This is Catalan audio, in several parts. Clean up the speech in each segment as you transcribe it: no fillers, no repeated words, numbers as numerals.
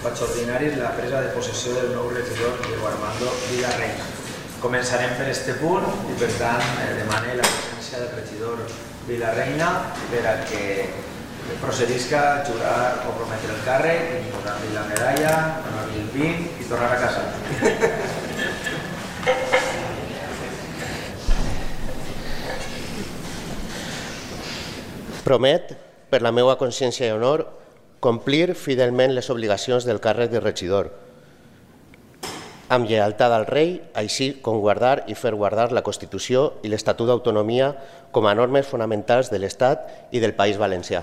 despatx ordinari la presa de possessió del nou regidor Diego Armando Vilarreina. Començarem per este punt i, per tant, demane la presència del regidor Vilarreina per a que procedisca a jurar o prometre el càrrec, posar-li la medalla, donar-li el vi i tornar a casa. Promet, per la meva consciència i honor, complir fidelment les obligacions del càrrec de regidor, amb lleialtat al rei, així com guardar i fer guardar la Constitució i l'Estatut d'Autonomia com a normes fonamentals de l'Estat i del País Valencià.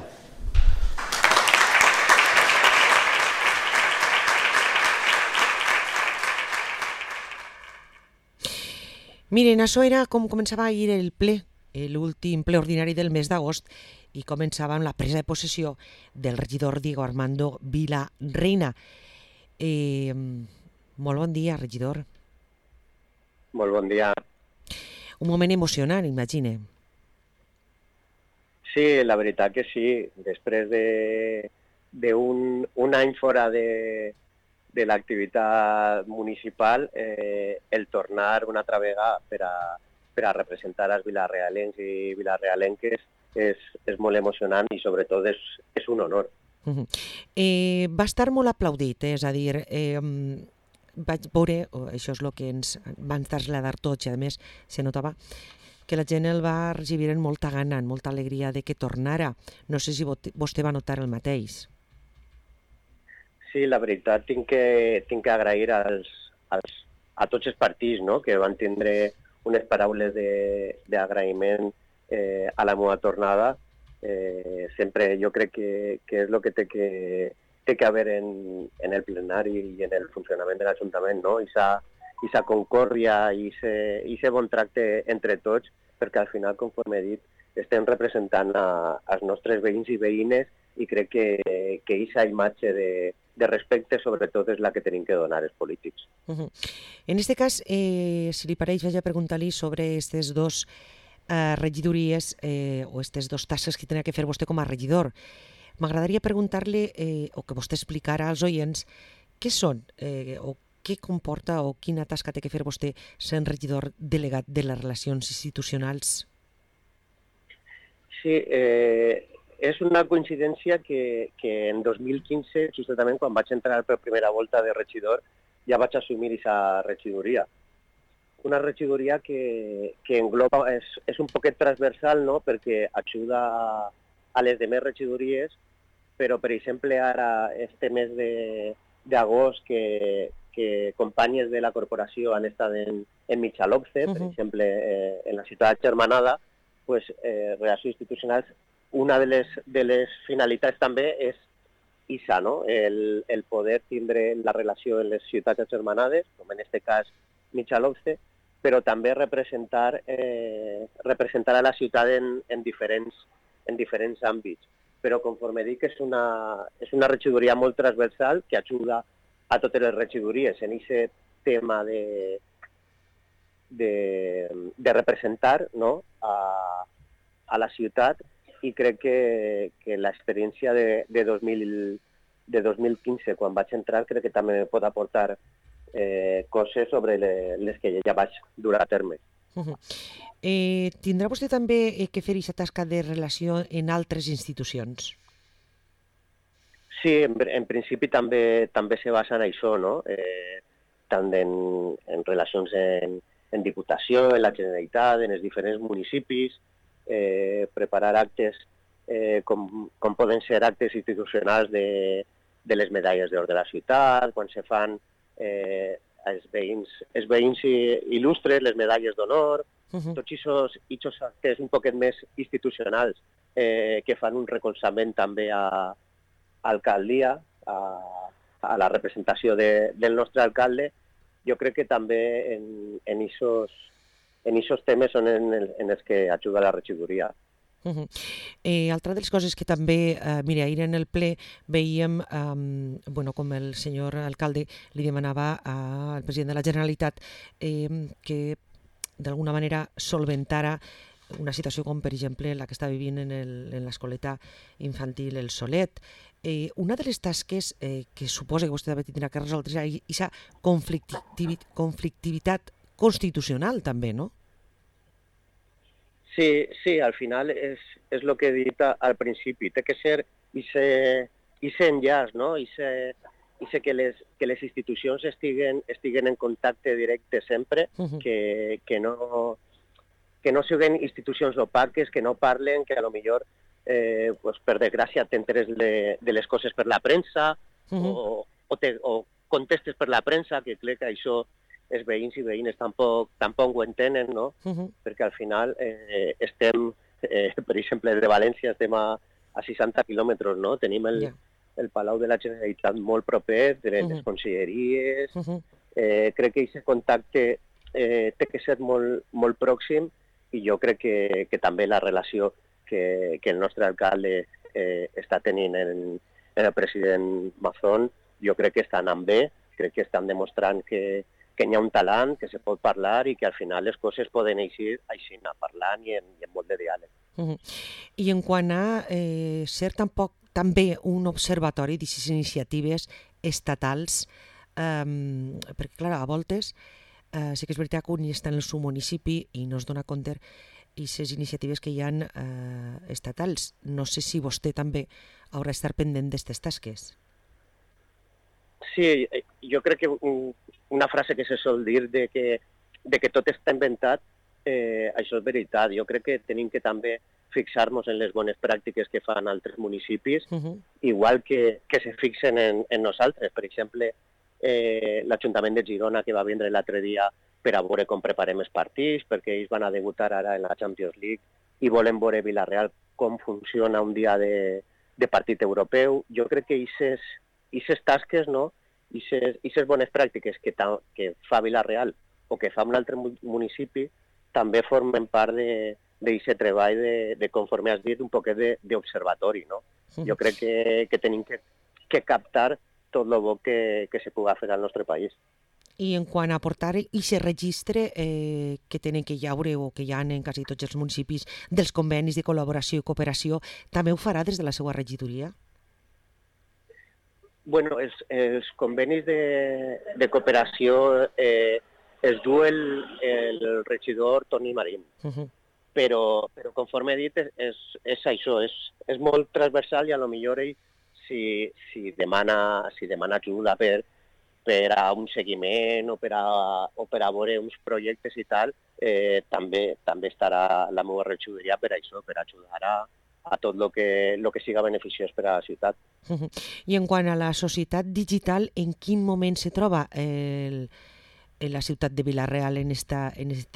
Miren, això era com començava ahir el ple, l'últim ple ordinari del mes d'agost, i començava amb la presa de possessió del regidor Diego Armando Vilarreina. Molt bon dia, regidor. Molt bon dia. Un moment emocionant, imagine. Sí, la veritat que sí. Després d'un any fora de l'activitat municipal, el tornar una altra vegada per a representar els vilarealencs i vilarealenques és molt emocionant i sobretot és un honor. Va estar molt aplaudit, és a dir, vaig veure, això és el que ens van traslladar tots, i a més se notava que la gent el va recibir amb molta gana, amb molta alegria de que tornara. No sé si vostè va notar el mateix. Sí, la veritat, tinc que agrair a tots els partits, no?, que van tindre unes paraules d'agraïment a la meva tornada. Sempre jo crec que és el que té que haver en el plenari i en el funcionament de l'Ajuntament, no? Ixa concòrdia i ixe bon tracte entre tots, perquè al final, conforme he dit, estem representant als nostres veïns i veïnes i crec que ixa imatge de respecte sobretot és la que tenim que donar els polítics. En aquest cas, si li pareix, vaig a preguntar-li sobre aquestes dues regidories o aquestes dues tasques que tenia que fer vostè com a regidor. M'agradaria preguntar-li, o que vostè explicara als oients, què són o què comporta o quina tasca té que fer vostè sent regidor delegat de les relacions institucionals? Sí, és una coincidència que en 2015, justament quan vaig entrar per primera volta de regidor, ja vaig assumir aquesta regidoria. Una regidoria que engloba, és un poquet transversal, no?, perquè ajuda a les demés regidories, però, per exemple, ara, este mes d'agost, que companyes de la corporació han estat en Michalobce, per exemple, en la ciutat germanada, pues, relacions institucionals, una de les finalitats també és ixa, no?, el poder tindre la relació en les ciutats germanades, com en aquest cas Michalobce, però també representar a la ciutat en diferents àmbits. Però, conforme dic, és una regidoria molt transversal que ajuda a totes les regidories en aquest tema de representar, no?, a la ciutat, i crec que l'experiència de 2015, quan vaig entrar, crec que també pot aportar coses sobre les que ja vaig dur a terme. Tindrà vostè també que fer aquesta tasca de relació en altres institucions? Sí, en principi també se basa en això, no? Tant en relacions en Diputació, en la Generalitat, en els diferents municipis, preparar actes com poden ser actes institucionals de les medalles d'or de la ciutat, quan se fan els veïns il·lustres, les medalles d'honor, tots aquests actes un poquet més institucionals que fan un recolzament també a alcaldia, a la representació del nostre alcalde. Jo crec que també en aquests temes són en els que ajuda la regidoria. Altra de les coses que també, mira, ahir en el ple veiem com el senyor alcalde li demanava al president de la Generalitat que d'alguna manera solventara una situació com, per exemple, la que està vivint en l'escoleta infantil El Solet. una de les tasques que suposa que vostè també tindrà que resoldre és aquesta conflictivitat constitucional també, no? Sí, sí, al final és el que he dit al principi. Té que ser ese enllaç, no? Ese que les institucions estiguen en contacte directe sempre, que no siguin institucions opaques, que no parlen, que a lo millor, pues, per desgràcia, t'enteres de les coses per la premsa o contestes per la premsa, que crec que això els veïns i veïnes tampoc ho entenen, no? Perquè al final estem, per exemple, de València estem a 60 quilòmetres, no? Tenim el Palau de la Generalitat molt proper, de les conselleries. Crec que aquest contacte té que ser molt pròxim, i jo crec que també la relació que el nostre alcalde està tenint en el president Mazón, jo crec que està anant bé, crec que estan demostrant que hi ha un talent, que se pot parlar i que al final les coses poden eixir així, parlant i en molt de diàleg. I en quant a ser també un observatori d'aquestes iniciatives estatals, perquè, clar, a voltes sí que és veritat que un està en el seu municipi i no es dona compte d'aquestes iniciatives que hi ha estatals. No sé si vostè també haurà d'estar pendent d'aquestes tasques. Sí, jo crec que una frase que se sol dir de que tot està inventat, això és veritat. Jo crec que tenim que també fixar-nos en les bones pràctiques que fan altres municipis, igual que se fixen en nosaltres. Per exemple, l'Ajuntament de Girona, que va vindre l'altre dia per a veure com preparem els partits, perquè ells van a debutar ara en la Champions League i volen veure Vila-real com funciona un dia de partit europeu. Jo crec que aquestes tasques, no? Aquestes bones pràctiques que fa Vila-real o que fa un altre municipi també formen part d'aquest treball de, conforme has dit, un poquet d'observatori, no? Jo crec que tenim que captar tot el bo que se pugui fer al nostre país. I en quant a portar aquest registre que tenen que llaure o que hi ha en quasi tots els municipis dels convenis de col·laboració i cooperació, també ho farà des de la seva regidoria? Bueno, els convenis de cooperació es du el regidor Toni Marín, però conforme he dit és això, és molt transversal i a lo millor ell si demana ajuda per a un seguiment o per a veure uns projectes i tal, també estarà la meva regidoria per això, per ajudar a tot el que siga beneficiós per a la ciutat. I en quant a la societat digital, en quin moment se troba la ciutat de Vila-real en esta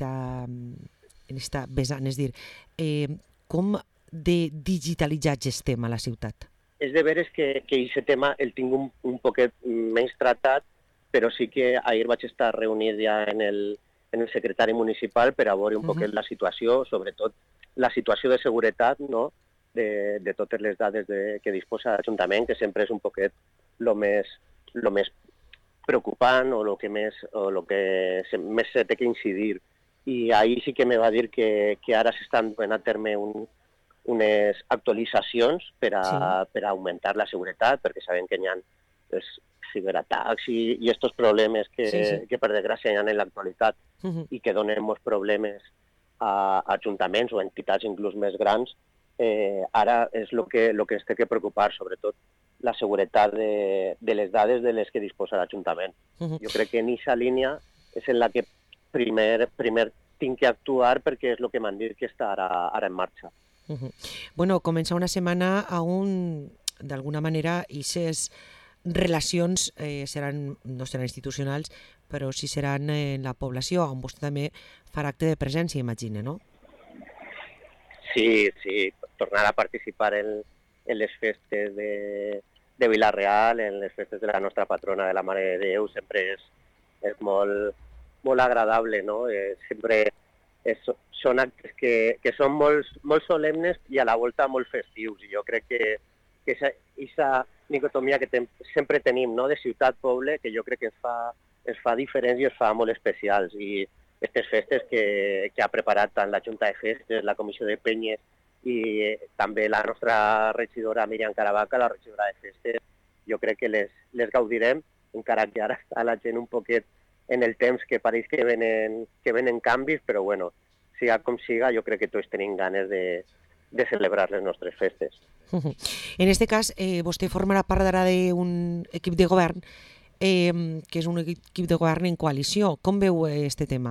vessant? És a dir, com de digitalitzats estem a la ciutat? És de veres que aquest tema el tinc un poquet menys tratat, però sí que ahir vaig estar reunit ja en el secretari municipal per a veure un poquet la situació, sobretot la situació de seguretat, no?, de totes les dades que disposa l'Ajuntament, que sempre és un poquet lo més preocupant o el que més se té que incidir. I ahir sí que me va dir que ara s'estan duent a terme unes actualitzacions per a augmentar la seguretat, perquè sabem que hi ha els ciberatacs i aquests problemes que per desgràcia hi ha en l'actualitat i que donen molts problemes a ajuntaments o entitats inclús més grans. Ara és el que ens té que preocupar, sobretot la seguretat de les dades de les que disposa l'Ajuntament. Jo crec que en aquesta línia és en la que primer tinc que actuar, perquè és el que m'han dit que està ara en marxa. Bueno, comença una setmana d'alguna manera, aquestes relacions no seran institucionals, però sí seran en la població, on vostè també farà acte de presència, imagina, no? Sí, tornar a participar en les festes de Vila-real, en les festes de la nostra patrona, de la Mare de Déu, sempre és molt agradable, no? Sempre són actes que són molt solemnes i a la volta molt festius. I jo crec que aquesta dicotomia que sempre tenim, no?, de ciutat-poble, que jo crec que ens fa diferents i ens fa molt especials. I aquestes festes que ha preparat tant la Junta de Festes, la Comissió de Penyes i també la nostra regidora Míriam Caravaca, la regidora de festes, jo crec que les gaudirem, encara que ara està la gent un poquet en el temps que pareix que venen canvis, però bueno, siga com siga, jo crec que tots tenim ganes de celebrar les nostres festes. En este cas, vostè formarà part ara d'un equip de govern, que és un equip de govern en coalició. Com veu este tema?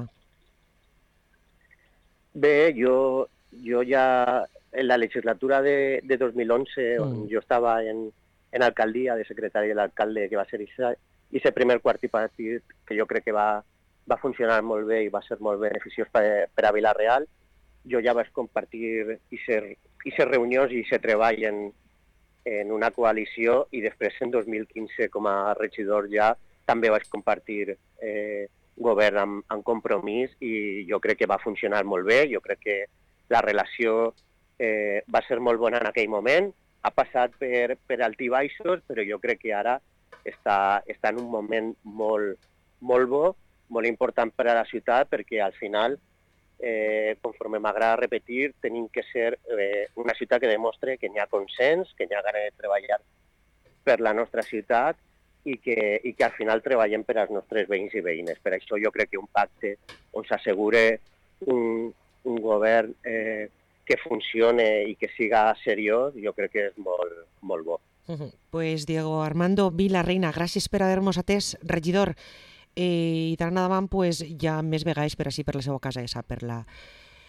Bé, jo ja en la legislatura de 2011, on jo estava en alcaldia, de secretari de l'alcalde, que va ser aquest primer quadripartit, que jo crec que va funcionar molt bé i va ser molt beneficiós per a Vila-real, jo ja vaig compartir aquestes reunions i aquest treball en una coalició, i després en 2015 com a regidor ja també vaig compartir govern amb Compromís, i jo crec que va funcionar molt bé. Jo crec que la relació va ser molt bona en aquell moment, ha passat per altibaixos, però jo crec que ara està en un moment molt bo, molt important per a la ciutat, perquè al final, conforme m'agrada repetir, tenim que ser una ciutat que demostre que n'hi ha consens, que n'hi ha ganes de treballar per la nostra ciutat i que al final treballem per als nostres veïns i veïnes. Per això jo crec que un pacte on s'assegure un govern que funcione i que siga seriós, jo crec que és molt bo. Pues Diego Armando Vilarreina, gràcies per haver-nos atès, regidor. I d'ara endavant ja més vegades per així per la seva casa, per la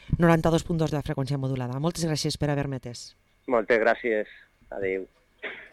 92.2 de la freqüència modulada. Moltes gràcies per haver-me atès. Moltes gràcies. Adéu.